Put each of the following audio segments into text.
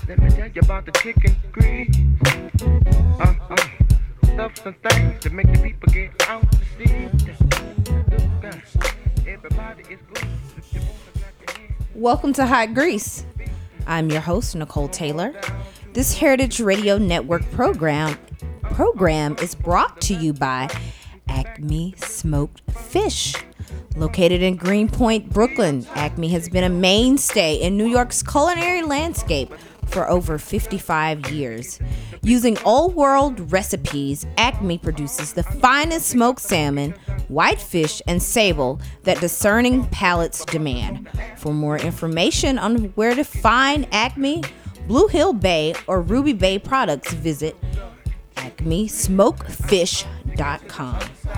Let me tell you about the chicken grease. Stuff some things to make the people get out to see. Everybody is good. Welcome to Hot Grease. I'm your host, Nicole Taylor. This Heritage Radio Network program is brought to you by Acme Smoked Fish. Located in Greenpoint, Brooklyn, Acme has been a mainstay in New York's culinary landscape for over 55 years. Using old world recipes, Acme produces the finest smoked salmon, whitefish, and sable that discerning palates demand. For more information on where to find Acme, Blue Hill Bay, or Ruby Bay products, visit acmesmokefish.com.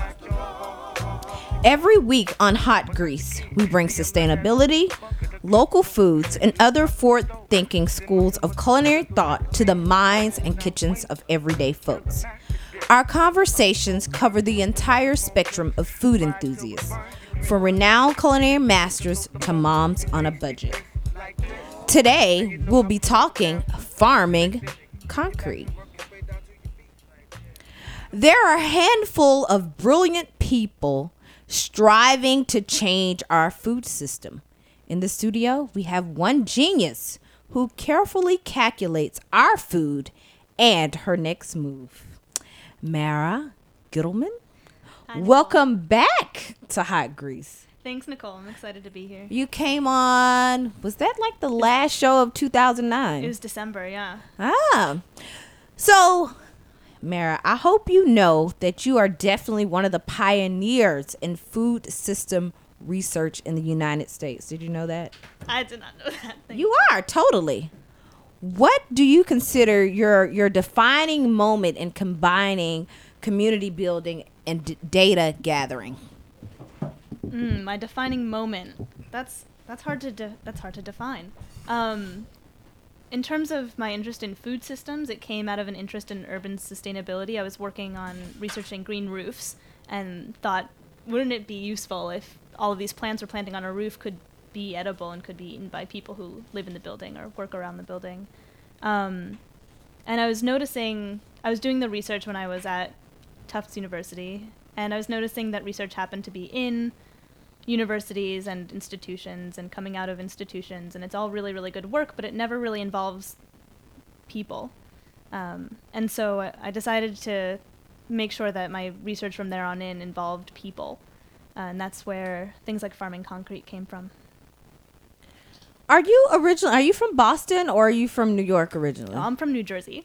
Every week on Hot Grease, we bring sustainability, local foods, and other forward-thinking schools of culinary thought to the minds and kitchens of everyday folks. Our conversations cover the entire spectrum of food enthusiasts, from renowned culinary masters to moms on a budget. Today, we'll be talking farming concrete. There are a handful of brilliant people striving to change our food system. In the studio, we have one genius who carefully calculates our food and her next move. Mara Gittleman, welcome back to Hot Grease. Thanks, Nicole. I'm excited to be here. You came on, was that like the last show of 2009? It was December, yeah. So, Mara, I hope you know that you are definitely one of the pioneers in food system research in the United States. Did you know that? I did not know that. You are, totally. What do you consider your defining moment in combining community building and data gathering? My defining moment. That's hard to define. In terms of my interest in food systems, it came out of an interest in urban sustainability. I was working on researching green roofs and thought, wouldn't it be useful if all of these plants we're planting on a roof could be edible and could be eaten by people who live in the building or work around the building? And I was noticing, I was doing the research when I was at Tufts University, and I was noticing that research happened to be in universities and institutions and coming out of institutions, and it's all really, really good work, but it never really involves people. And so I decided to make sure that my research from there on in involved people, and that's where things like farming concrete came from. Are you from Boston or are you from New York originally? I'm from New Jersey.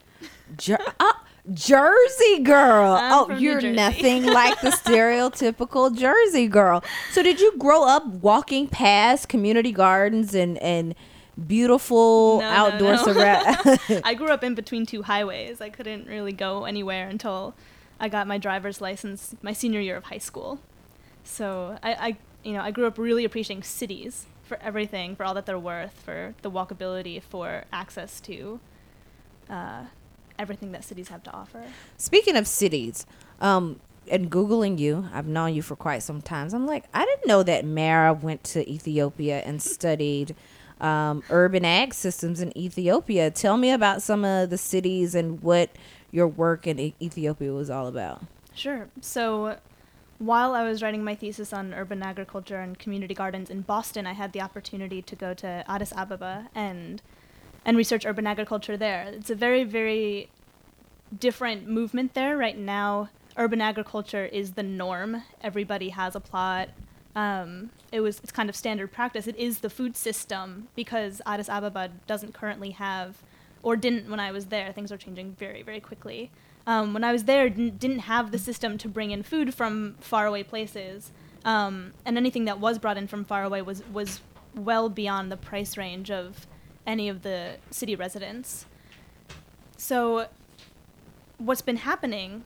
Jersey girl. You're New Jersey. Nothing like the stereotypical Jersey girl. So did you grow up walking past community gardens and beautiful outdoor surround? I grew up in between two highways. I couldn't really go anywhere until I got my driver's license my senior year of high school. So I grew up really appreciating cities for everything, for all that they're worth, for the walkability, for access to everything that cities have to offer. Speaking of cities, and Googling you, I've known you for quite some time. I'm like, I didn't know that Mara went to Ethiopia and studied urban ag systems in Ethiopia. Tell me about some of the cities and what your work in Ethiopia was all about. Sure. So while I was writing my thesis on urban agriculture and community gardens in Boston, I had the opportunity to go to Addis Ababa and research urban agriculture there. It's a very, very different movement there. Right now, urban agriculture is the norm. Everybody has a plot. It's kind of standard practice. It is the food system because Addis Ababa doesn't currently have, or didn't when I was there. Things are changing very, very quickly. When I was there, didn't have the system to bring in food from faraway places. And anything that was brought in from far away was well beyond the price range of any of the city residents. So what's been happening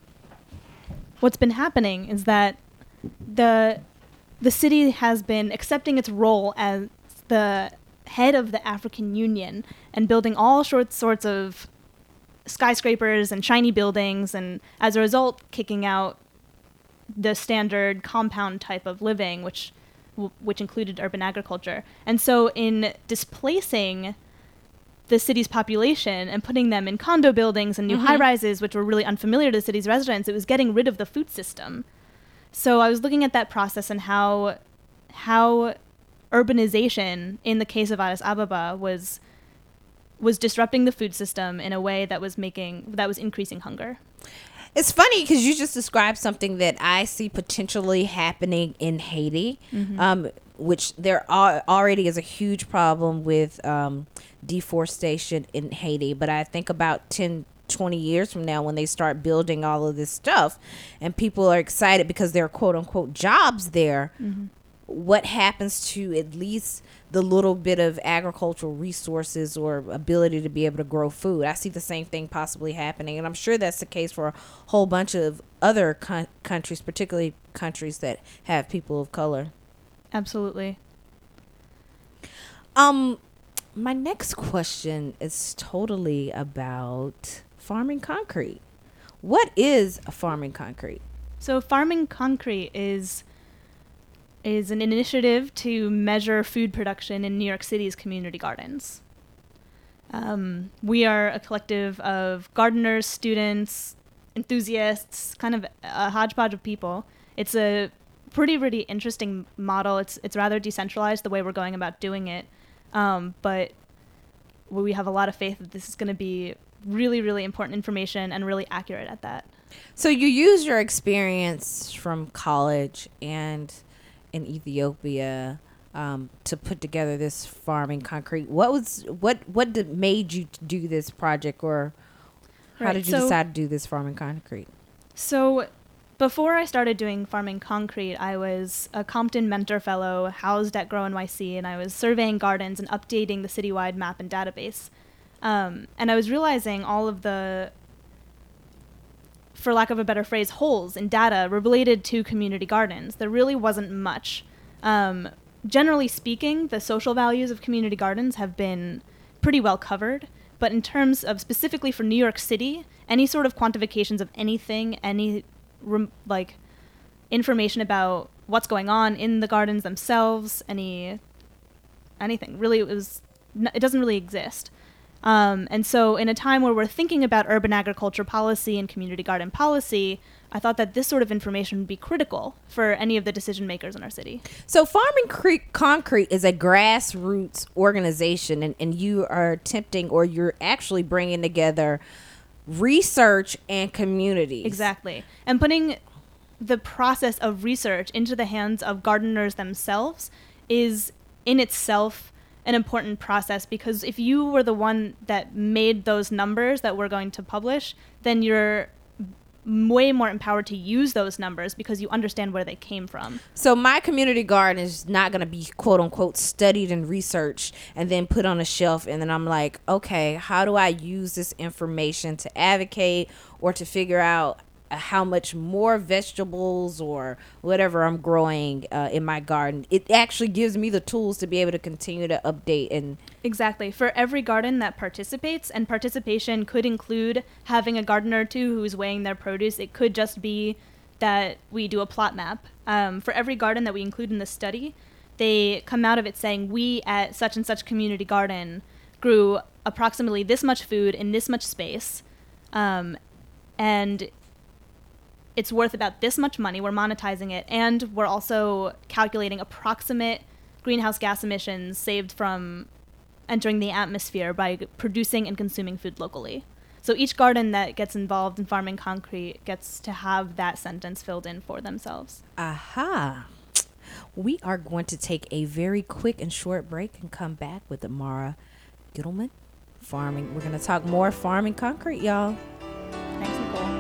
is that the city has been accepting its role as the head of the African Union and building all sorts of skyscrapers and shiny buildings, and as a result kicking out the standard compound type of living, which included urban agriculture. And so in displacing the city's population and putting them in condo buildings and new high-rises, which were really unfamiliar to the city's residents. It was getting rid of the food system. So I was looking at that process and how urbanization, in the case of Addis Ababa, was disrupting the food system in a way that was increasing hunger. It's funny because you just described something that I see potentially happening in Haiti, which there already is a huge problem with deforestation in Haiti. But I think about 10, 20 years from now, when they start building all of this stuff and people are excited because there are quote unquote jobs there, what happens to at least the little bit of agricultural resources or ability to be able to grow food? I see the same thing possibly happening, and I'm sure that's the case for a whole bunch of other countries, particularly countries that have people of color. Absolutely. My next question is totally about farming concrete. What is a farming concrete? So farming concrete is an initiative to measure food production in New York City's community gardens. We are a collective of gardeners, students, enthusiasts, kind of a hodgepodge of people. It's a pretty interesting model. It's rather decentralized the way we're going about doing it, but we have a lot of faith that this is going to be really important information and really accurate at that. So you use your experience from college and in Ethiopia to put together this farming concrete. What made you do this project, or how did you decide to do this farming concrete? So before I started doing farming concrete, I was a Compton Mentor Fellow housed at Grow NYC, and I was surveying gardens and updating the citywide map and database. And I was realizing all of the, for lack of a better phrase, holes in data related to community gardens. There really wasn't much. Generally speaking, the social values of community gardens have been pretty well covered, but in terms of specifically for New York City, any sort of quantifications of anything, information about what's going on in the gardens themselves, anything, really, it doesn't really exist. And so in a time where we're thinking about urban agriculture policy and community garden policy, I thought that this sort of information would be critical for any of the decision makers in our city. So Farming Concrete is a grassroots organization, and you are attempting, or you're actually bringing together research and communities. Exactly. And putting the process of research into the hands of gardeners themselves is in itself an important process, because if you were the one that made those numbers that we're going to publish, then you're way more empowered to use those numbers because you understand where they came from. So my community garden is not going to be quote unquote studied and researched and then put on a shelf, and then I'm like, okay, how do I use this information to advocate or to figure out how much more vegetables or whatever I'm growing in my garden? It actually gives me the tools to be able to continue to update. And exactly. For every garden that participates, and participation could include having a gardener or two who's weighing their produce. It could just be that we do a plot map. For every garden that we include in the study, they come out of it saying, we at such and such community garden grew approximately this much food in this much space, and it's worth about this much money. We're monetizing it, and we're also calculating approximate greenhouse gas emissions saved from entering the atmosphere by producing and consuming food locally. So each garden that gets involved in Farming Concrete gets to have that sentence filled in for themselves. Aha. We are going to take a very quick and short break and come back with Amara Gittleman. We're going to talk more Farming Concrete, y'all. Thanks, Nicole.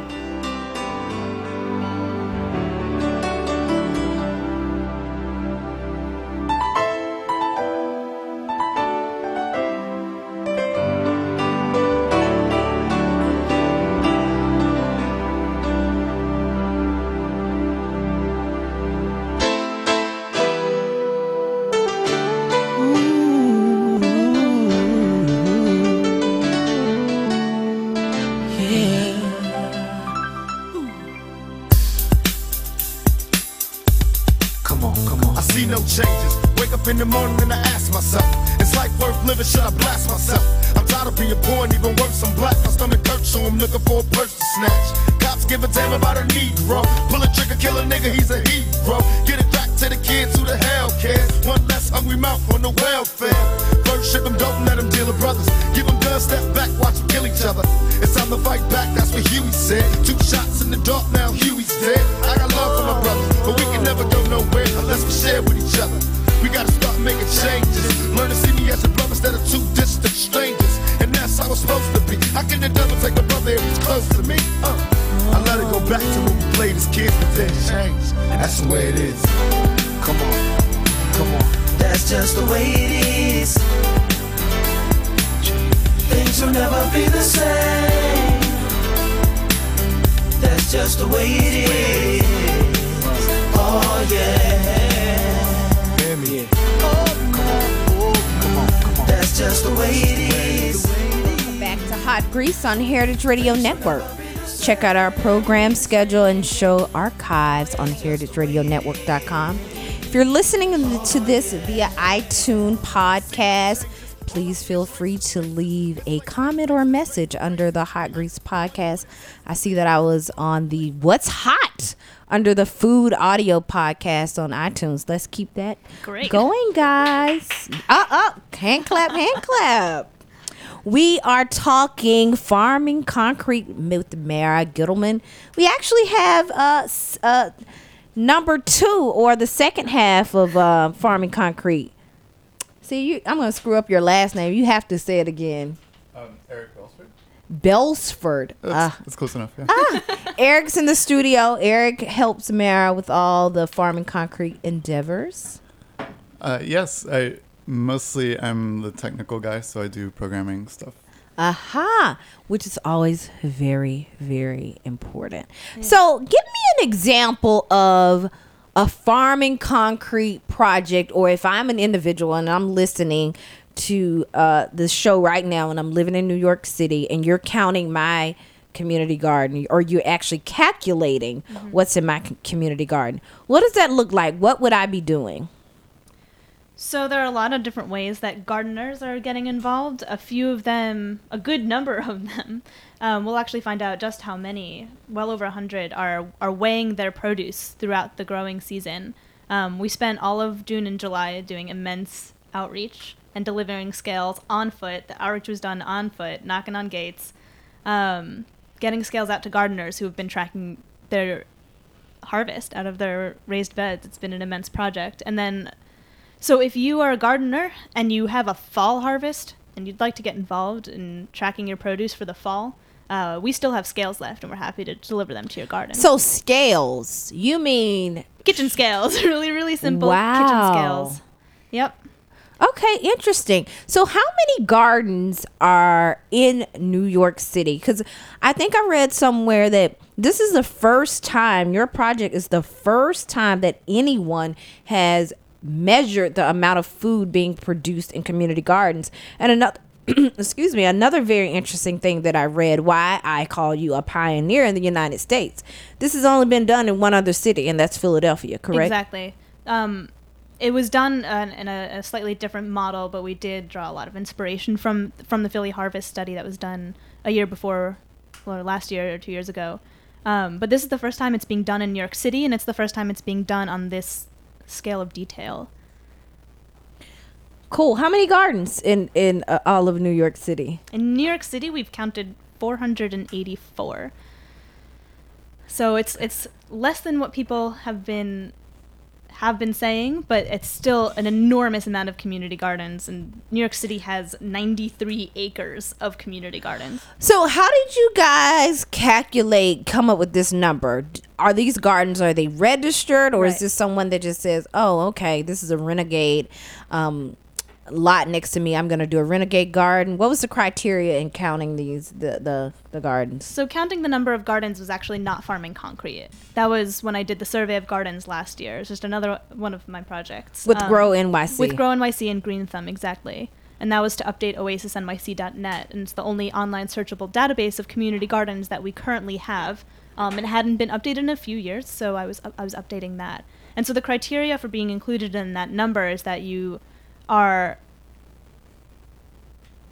In the morning and I ask myself, is life worth living? Should I blast myself? I'm tired tired of being poor and even worse, I'm black. My stomach hurts, so I'm looking for a purse to snatch. Cops give a damn about a Negro. Pull a trigger, kill a nigga, he's a hero. Get it back to the kids who the hell cares. One less hungry mouth on the welfare. First ship them, don't let them deal with brothers. Give them guns, step back, watch them kill each other. It's time to fight back, that's what Huey said. 2 shots in the dark, now Huey's dead. I got love for my brothers, but we can never go nowhere unless we share with each other. We gotta start making changes. Learn to see me as a brother instead of 2 distant strangers. And that's how it's supposed to be. How can the devil take a brother if he's close to me? I let it go back to when we played as kids, but then changed. And that's the way it is. Come on, come on. That's just the way it is. Things will never be the same. That's just the way it is. Oh yeah. Hear me. Come on. That's just the way it is. Welcome back to Hot Grease on Heritage Radio Network. Check out our program schedule and show archives on heritageradionetwork.com. If you're listening to this via iTunes podcast, please feel free to leave a comment or a message under the Hot Grease podcast. I see that I was on the What's Hot under the Food Audio podcast on iTunes. Let's keep that going, guys. Hand clap. We are talking farming concrete with Mara Gittleman. We actually have number 2 or the second half of farming concrete. See, I'm going to screw up your last name. You have to say it again. Eric Belsford. Belsford. That's close enough, yeah. Eric's in the studio. Eric helps Mara with all the farming concrete endeavors. Yes, I'm the technical guy, so I do programming stuff. Which is always very, very important. Yeah. So give me an example of a farming concrete project, or if I'm an individual and I'm listening to this show right now and I'm living in New York City and you're counting my community garden, or you're actually calculating what's in my community garden. What does that look like? What would I be doing? So there are a lot of different ways that gardeners are getting involved. A few of them, a good number of them, we'll actually find out just how many, well over 100, are weighing their produce throughout the growing season. We spent all of June and July doing immense outreach and delivering scales on foot. The outreach was done on foot, knocking on gates, getting scales out to gardeners who have been tracking their harvest out of their raised beds. It's been an immense project. And then, so if you are a gardener and you have a fall harvest and you'd like to get involved in tracking your produce for the fall, we still have scales left and we're happy to deliver them to your garden. So scales, you mean? Kitchen scales, really, really simple kitchen scales. Yep. Okay, interesting. So how many gardens are in New York City? Because I think I read somewhere that this is the first time, your project is the first time that anyone has measured the amount of food being produced in community gardens. And another, another very interesting thing that I read, why I call you a pioneer in the United States. This has only been done in one other city, and that's Philadelphia, correct? Exactly. It was done in a slightly different model, but we did draw a lot of inspiration from the Philly Harvest study that was done a year before, or last year or 2 years ago. But this is the first time it's being done in New York City, and it's the first time it's being done on this scale of detail. Cool. How many gardens in all of New York City? In New York City, we've counted 484. So it's less than what people have been saying, but it's still an enormous amount of community gardens, and New York City has 93 acres of community gardens. So how did you guys come up with this number? Are these gardens, are they registered, or is this someone that just says, oh, okay, this is a renegade lot next to me, I'm going to do a renegade garden? What was the criteria in counting these the gardens? So counting the number of gardens was actually not farming concrete. That was when I did the survey of gardens last year. It's just another one of my projects. With Grow NYC. With Grow NYC and Green Thumb, exactly. And that was to update oasisnyc.net. And it's the only online searchable database of community gardens that we currently have. It hadn't been updated in a few years, so I was updating that. And so the criteria for being included in that number is that you are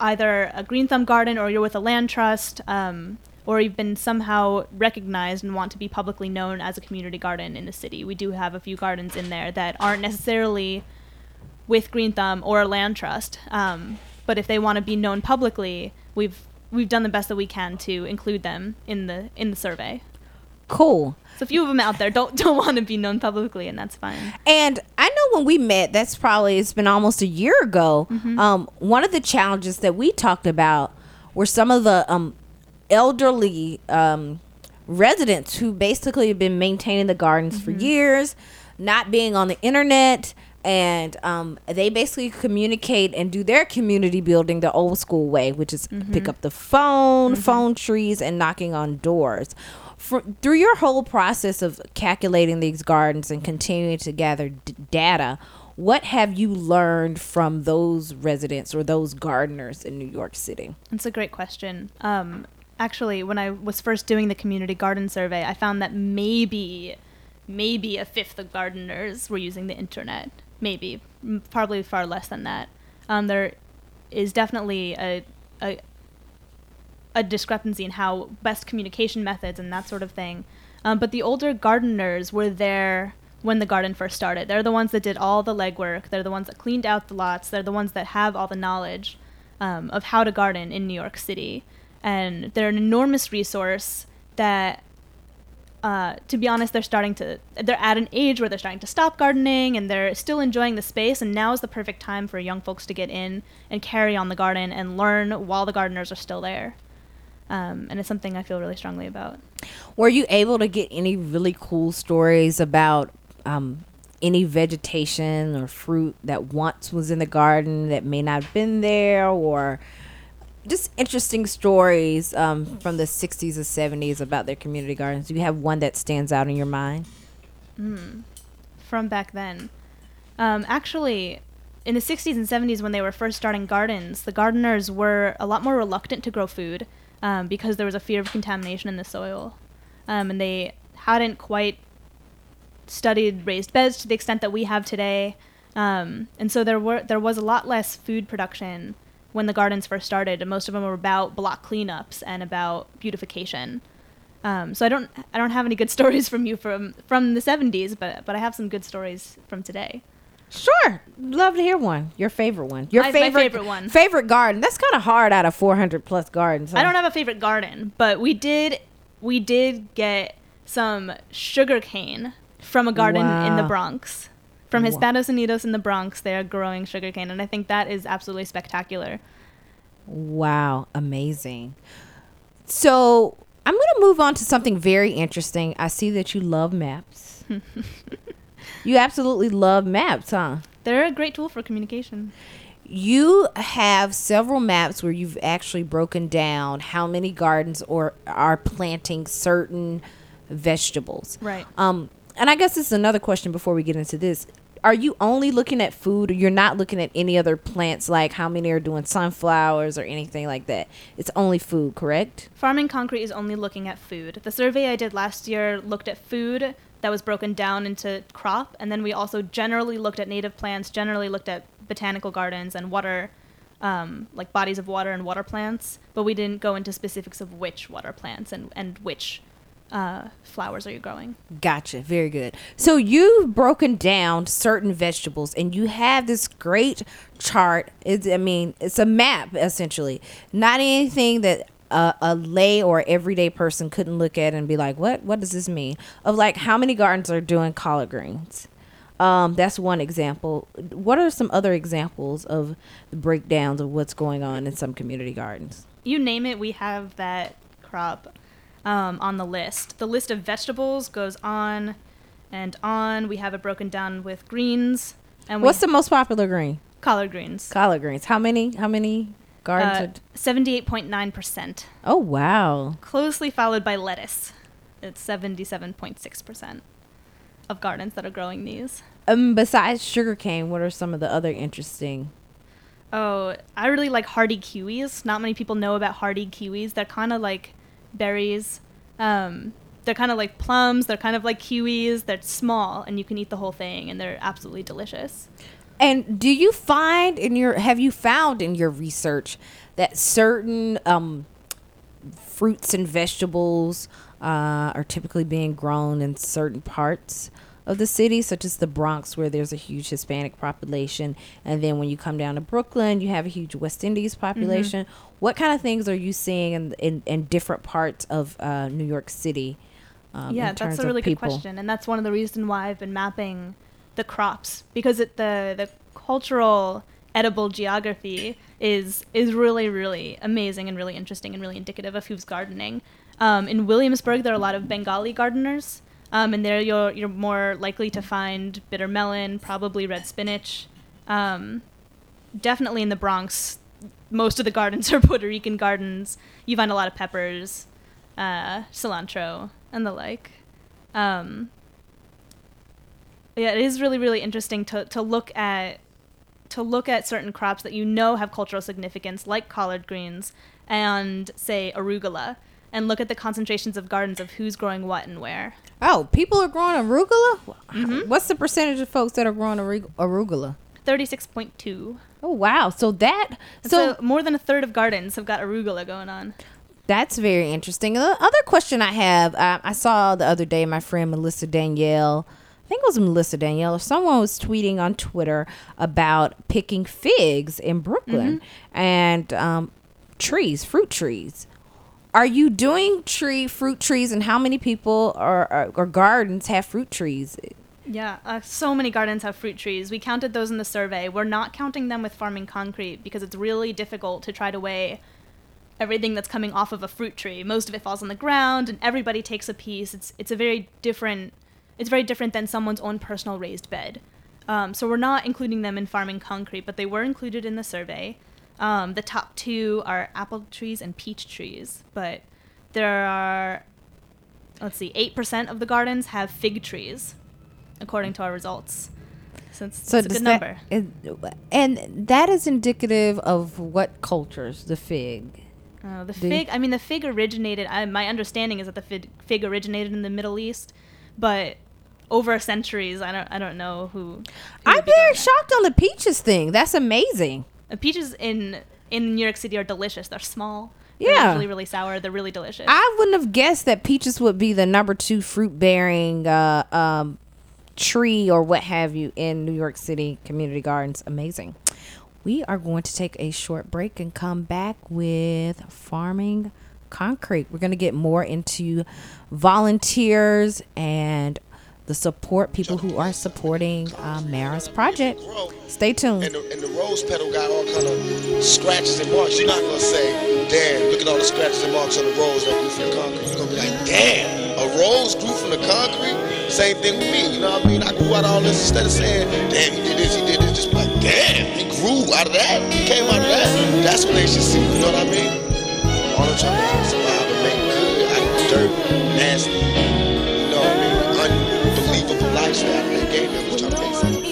either a Green Thumb garden or you're with a land trust, or you've been somehow recognized and want to be publicly known as a community garden in the city. We do have a few gardens in there that aren't necessarily with Green Thumb or a land trust, but if they want to be known publicly, we've done the best that we can to include them in the survey. Cool. So a few of them out there don't want to be known publicly, and that's fine. And I know when we met, it's been almost a year ago. One of the challenges that we talked about were some of the elderly residents who basically have been maintaining the gardens for years, not being on the internet, and they basically communicate and do their community building the old school way, which is pick up the phone trees, and knocking on doors. Through your whole process of calculating these gardens and continuing to gather data, what have you learned from those residents or those gardeners in New York City? That's a great question. Actually, when I was first doing the community garden survey, I found that maybe a fifth of gardeners were using the internet. Maybe. Probably far less than that. There is definitely a discrepancy in how best communication methods and that sort of thing. But the older gardeners were there when the garden first started. They're the ones that did all the legwork. They're the ones that cleaned out the lots. They're the ones that have all the knowledge of how to garden in New York City. And they're an enormous resource that, to be honest, they're at an age where they're starting to stop gardening, and they're still enjoying the space, and now is the perfect time for young folks to get in and carry on the garden and learn while the gardeners are still there. And it's something I feel really strongly about. Were you able to get any really cool stories about any vegetation or fruit that once was in the garden that may not have been there, or just interesting stories from the 60s or 70s about their community gardens? Do you have one that stands out in your mind? From back then. Actually, in the 60s and 70s, when they were first starting gardens, the gardeners were a lot more reluctant to grow food because there was a fear of contamination in the soil. And they hadn't quite studied raised beds to the extent that we have today. And so there was a lot less food production when the gardens first started, and most of them were about block cleanups and about beautification. So I don't have any good stories from you from the 70s, but I have some good stories from today. Sure. Love to hear one. Your favorite one. My favorite one. Favorite garden. That's kind of hard out of 400 plus gardens. Huh? I don't have a favorite garden, but we did get some sugar cane from a garden in the Bronx. From Hispanos Unidos in the Bronx, they are growing sugarcane, and I think that is absolutely spectacular. Wow, amazing. So I'm going to move on to something very interesting. I see that you love maps. You absolutely love maps, huh? They're a great tool for communication. You have several maps where you've actually broken down how many gardens are planting certain vegetables. Right. And I guess this is another question before we get into this. Are you only looking at food, or you're not looking at any other plants, like how many are doing sunflowers or anything like that? It's only food, correct? Farming Concrete is only looking at food. The survey I did last year looked at food that was broken down into crop, and then we also generally looked at native plants, generally looked at botanical gardens and water, like bodies of water and water plants, but we didn't go into specifics of which water plants and which flowers are you growing. Gotcha. Very good. So you've broken down certain vegetables, and you have this great chart. It's a map, essentially. Not anything that a lay or everyday person couldn't look at and be like, what does this mean? Of like how many gardens are doing collard greens. That's one example. What are some other examples of the breakdowns of what's going on in some community gardens? You name it, we have that crop on the list. The list of vegetables goes on and on. We have it broken down with greens. And what's the most popular green? Collard greens. Collard greens. How many gardens? 78.9%. Oh, wow. Closely followed by lettuce. It's 77.6% of gardens that are growing these. Besides sugarcane, what are some of the other interesting? Oh, I really like hardy kiwis. Not many people know about hardy kiwis. They're kind of like berries. They're kind of like plums. They're kind of like kiwis. They're small, and you can eat the whole thing, and they're absolutely delicious. And do you find have you found in your research that certain fruits and vegetables are typically being grown in certain parts of the city, such as the Bronx, where there's a huge Hispanic population, and then when you come down to Brooklyn, you have a huge West Indies population? What kind of things are you seeing in different parts of New York City? Yeah, that's a really good question, and that's one of the reasons why I've been mapping the crops, because the cultural edible geography is really, really amazing and really interesting and really indicative of who's gardening. In Williamsburg, there are a lot of Bengali gardeners, and there you're more likely to find bitter melon, probably red spinach. Definitely in the Bronx, most of the gardens are Puerto Rican gardens. You find a lot of peppers, cilantro, and the like. Yeah, it is really, really interesting to look at certain crops that you know have cultural significance, like collard greens and, say, arugula, and look at the concentrations of gardens of who's growing what and where. Oh, people are growing arugula? What's the percentage of folks that are growing arugula? 36.2. Oh, wow. So more than a third of gardens have got arugula going on. That's very interesting. The other question I have, I saw the other day my friend Melissa Danielle, I think it was Melissa Danielle, or someone was tweeting on Twitter about picking figs in Brooklyn and fruit trees. Are you doing fruit trees, and how many people or gardens have fruit trees? Yeah, so many gardens have fruit trees. We counted those in the survey. We're not counting them with farming concrete because it's really difficult to try to weigh everything that's coming off of a fruit tree. Most of it falls on the ground, and everybody takes a piece. It's very different than someone's own personal raised bed. So we're not including them in farming concrete, but they were included in the survey. The top two are apple trees and peach trees, but there are, 8% of the gardens have fig trees, according to our results. So it's a good number. And that is indicative of what cultures, the fig? The fig originated, my understanding is that the fig originated in the Middle East, but over centuries, I don't know who I'm very shocked on the peaches thing. That's amazing. Peaches in New York City are delicious. They're small. Yeah. They're really, really sour. They're really delicious. I wouldn't have guessed that peaches would be the number 2 fruit-bearing tree or what have you in New York City community gardens. Amazing. We are going to take a short break and come back with farming concrete. We're going to get more into volunteers and the support, people who are supporting Mara's project. Stay tuned. And the rose petal got all kind of scratches and marks. You're not going to say, damn, look at all the scratches and marks on the rose that grew from the concrete. You're going to be like, damn, a rose grew from the concrete? Same thing with me, you know what I mean? I grew out all this instead of saying, damn, he did this, just be like, damn, he grew out of that, he came out of that. That's what they should see, you know what I mean? All I'm trying to do is survive and make good out of dirt, nasty, you know what I mean? Unbelievable lifestyle they gave them. I'm trying to make sense.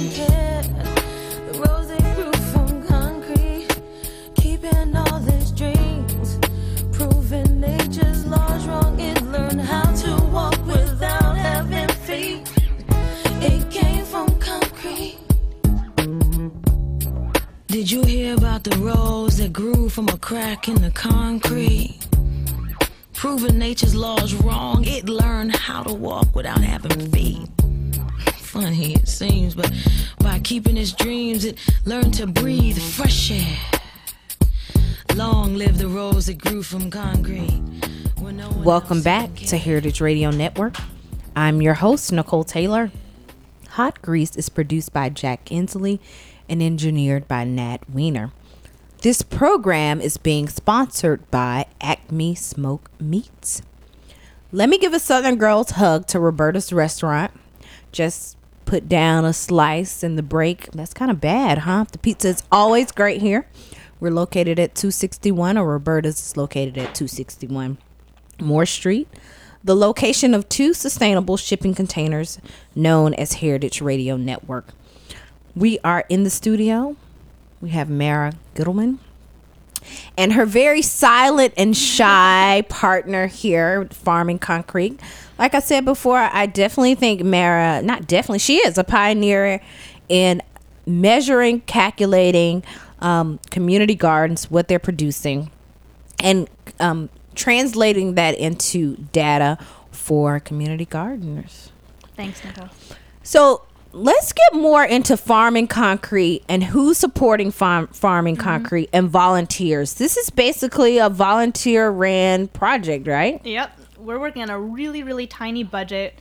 Did you hear about the rose that grew from a crack in the concrete? Proving nature's laws wrong, it learned how to walk without having feet. Funny it seems, but by keeping its dreams, it learned to breathe fresh air. Long live the rose that grew from concrete. Welcome back to Heritage Radio Network. I'm your host, Nicole Taylor. Hot Grease is produced by Jack Inslee and engineered by Nat Wiener. This program is being sponsored by Acme Smoke Meats. Let me give a Southern Girls hug to Roberta's Restaurant. Just put down a slice in the break. That's kind of bad, huh? The pizza is always great here. We're located at 261, or Roberta's is located at 261 Moore Street. The location of 2 sustainable shipping containers known as Heritage Radio Network. We are in the studio. We have Mara Gittleman and her very silent and shy partner here, Farming Concrete. Like I said before, I definitely think Mara, she is a pioneer in measuring, calculating community gardens, what they're producing, and translating that into data for community gardeners. Thanks, Nicole. So let's get more into Farming Concrete and who's supporting Farming Concrete and volunteers. This is basically a volunteer-ran project, right? Yep. We're working on a really, really tiny budget.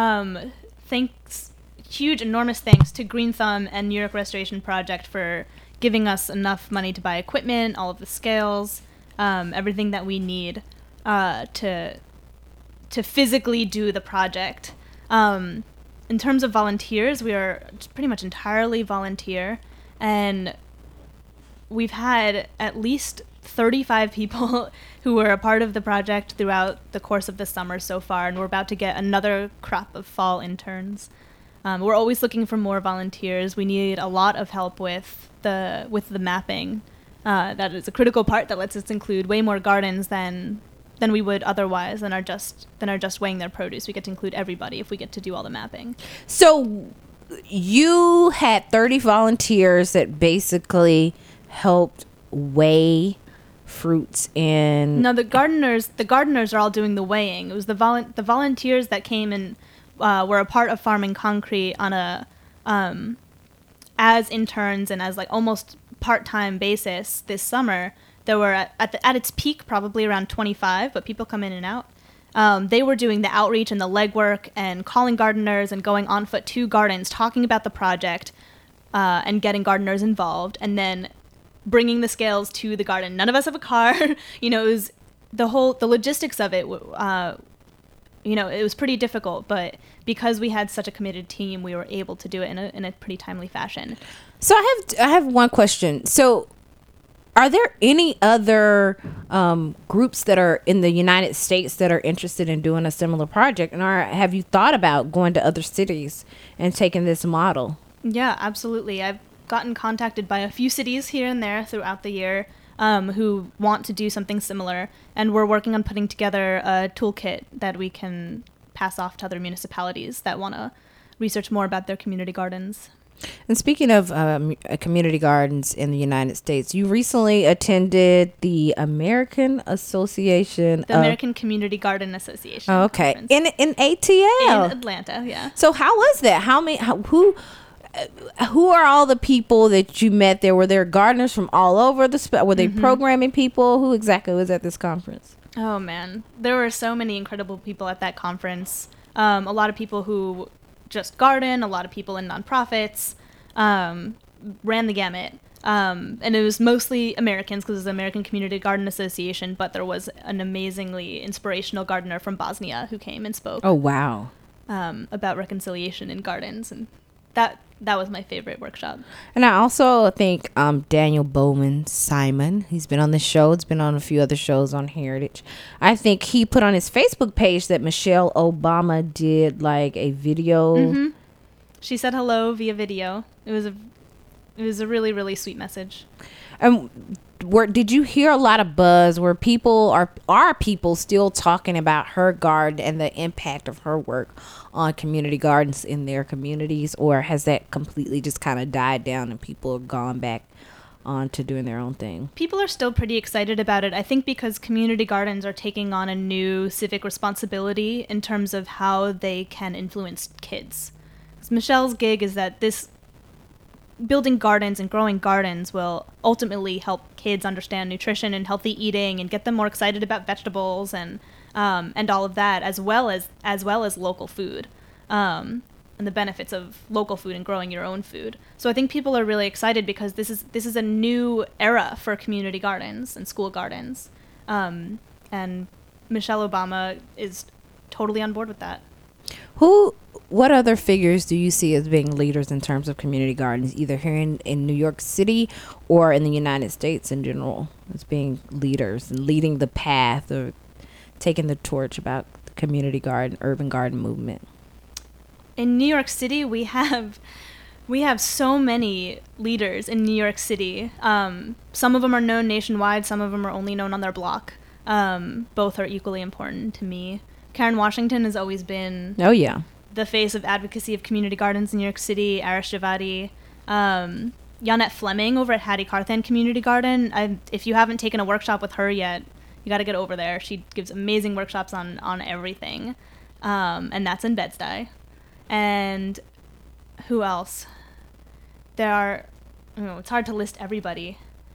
Huge, enormous thanks to Green Thumb and New York Restoration Project for giving us enough money to buy equipment, all of the scales, everything that we need to physically do the project. In terms of volunteers, we are pretty much entirely volunteer, and we've had at least 35 people who were a part of the project throughout the course of the summer so far, and we're about to get another crop of fall interns. We're always looking for more volunteers. We need a lot of help with the mapping. That is a critical part that lets us include way more gardens than we would otherwise, than are just weighing their produce. We get to include everybody if we get to do all the mapping. So you had 30 volunteers that basically helped weigh fruits in. No, the gardeners are all doing the weighing. It was the volunteers that came and were a part of Farming Concrete on a as interns and as like almost part-time basis this summer. There were at its peak probably around 25, but people come in and out. They were doing the outreach and the legwork and calling gardeners and going on foot to gardens, talking about the project and getting gardeners involved, and then bringing the scales to the garden. None of us have a car. It was the logistics of it. It was pretty difficult, but because we had such a committed team, we were able to do it in a pretty timely fashion. So I have one question. So are there any other groups that are in the United States that are interested in doing a similar project? And have you thought about going to other cities and taking this model? Yeah, absolutely. I've gotten contacted by a few cities here and there throughout the year who want to do something similar. And we're working on putting together a toolkit that we can pass off to other municipalities that want to research more about their community gardens. And speaking of community gardens in the United States, you recently attended the American Association. The American Community Garden Association. Oh, okay. Conference. In ATL. In Atlanta, yeah. So how was that? Who are all the people that you met there? Were there gardeners from all over were they programming people? Who exactly was at this conference? Oh, man. There were so many incredible people at that conference. A lot of people who just garden, a lot of people in nonprofits, ran the gamut. And it was mostly Americans because it was the American Community Garden Association, but there was an amazingly inspirational gardener from Bosnia who came and spoke. Oh, wow. About reconciliation in gardens, and that was my favorite workshop. And I also think Daniel Bowman Simon, he's been on the show. It's been on a few other shows on Heritage. I think he put on his Facebook page that Michelle Obama did like a video. Mm-hmm. She said hello via video. It was a really, really sweet message. Did you hear a lot of buzz where people are people still talking about her garden and the impact of her work on community gardens in their communities, or has that completely just kind of died down and people have gone back on to doing their own thing? People are still pretty excited about it, I think, because community gardens are taking on a new civic responsibility in terms of how they can influence kids. Michelle's gig is that building gardens and growing gardens will ultimately help kids understand nutrition and healthy eating and get them more excited about vegetables and all of that, as well as local food, and the benefits of local food and growing your own food. So I think people are really excited because this is a new era for community gardens and school gardens, and Michelle Obama is totally on board with that. What other figures do you see as being leaders in terms of community gardens, either here in New York City or in the United States in general, as being leaders and leading the path or taking the torch about the community garden, urban garden movement? In New York City, we have so many leaders in New York City. Some of them are known nationwide. Some of them are only known on their block. Both are equally important to me. Karen Washington has always been the face of advocacy of community gardens in New York City. Arash Javadi, Yonette Fleming over at Hattie Carthan Community Garden. If you haven't taken a workshop with her yet, you got to get over there. She gives amazing workshops on everything. And that's in Bed-Stuy. And who else? There are, it's hard to list everybody.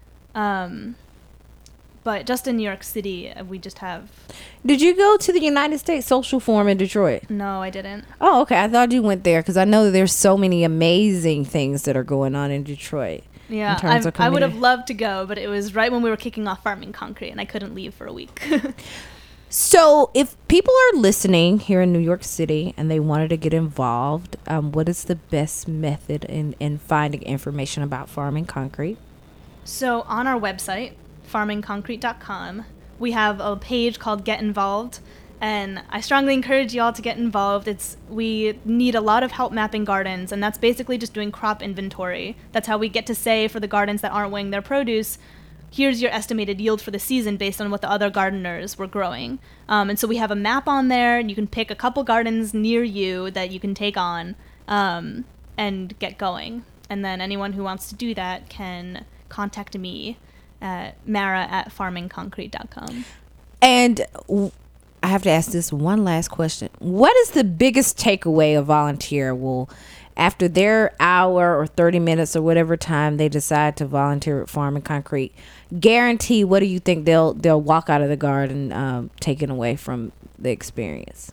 But just in New York City, we just have... Did you go to the United States Social Forum in Detroit? No, I didn't. Oh, okay. I thought you went there because I know that there's so many amazing things that are going on in Detroit. Yeah, in terms of I would community. have loved to go, but it was right when we were kicking off Farming Concrete, and I couldn't leave for a week. So if people are listening here in New York City and they wanted to get involved, what is the best method in finding information about Farming Concrete? So on our website, farmingconcrete.com, we have a page called Get Involved, and I strongly encourage you all to get involved. We need a lot of help mapping gardens, and that's basically just doing crop inventory. That's how we get to say for the gardens that aren't weighing their produce, here's your estimated yield for the season based on what the other gardeners were growing. And so we have a map on there, and you can pick a couple gardens near you that you can take on and get going. And then anyone who wants to do that can contact me at mara@farmingconcrete.com. And I have to ask this one last question. What is the biggest takeaway a volunteer will, after their hour or 30 minutes or whatever time they decide to volunteer at Farming Concrete, guarantee, what do you think they'll walk out of the garden taken away from the experience?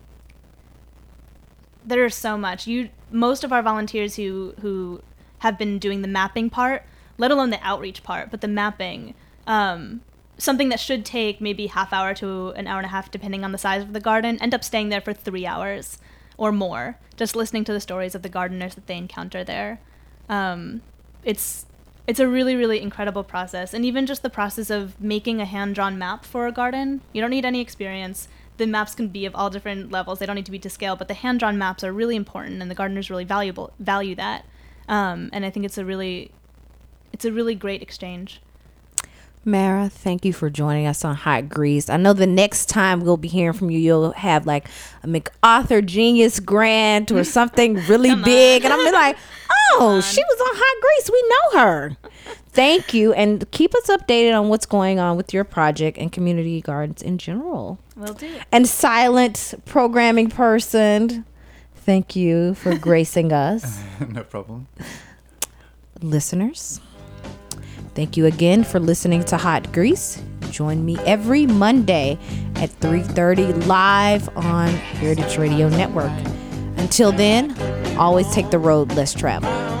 There's so much. Most of our volunteers who have been doing the mapping part, let alone the outreach part, but the mapping, something that should take maybe half hour to an hour and a half, depending on the size of the garden, end up staying there for 3 hours or more, just listening to the stories of the gardeners that they encounter there. It's a really, really incredible process. And even just the process of making a hand-drawn map for a garden, you don't need any experience. The maps can be of all different levels. They don't need to be to scale, but the hand-drawn maps are really important, and the gardeners really value that. And I think it's a really great exchange. Mara, thank you for joining us on Hot Grease. I know the next time we'll be hearing from you, you'll have like a MacArthur Genius Grant or something really big. And I'm be like, oh, she was on Hot Grease. We know her. Thank you. And keep us updated on what's going on with your project and community gardens in general. Will do. And silent programming person, thank you for gracing us. No problem. Listeners, thank you again for listening to Hot Grease. Join me every Monday at 3:30 live on Heritage Radio Network. Until then, always take the road less traveled.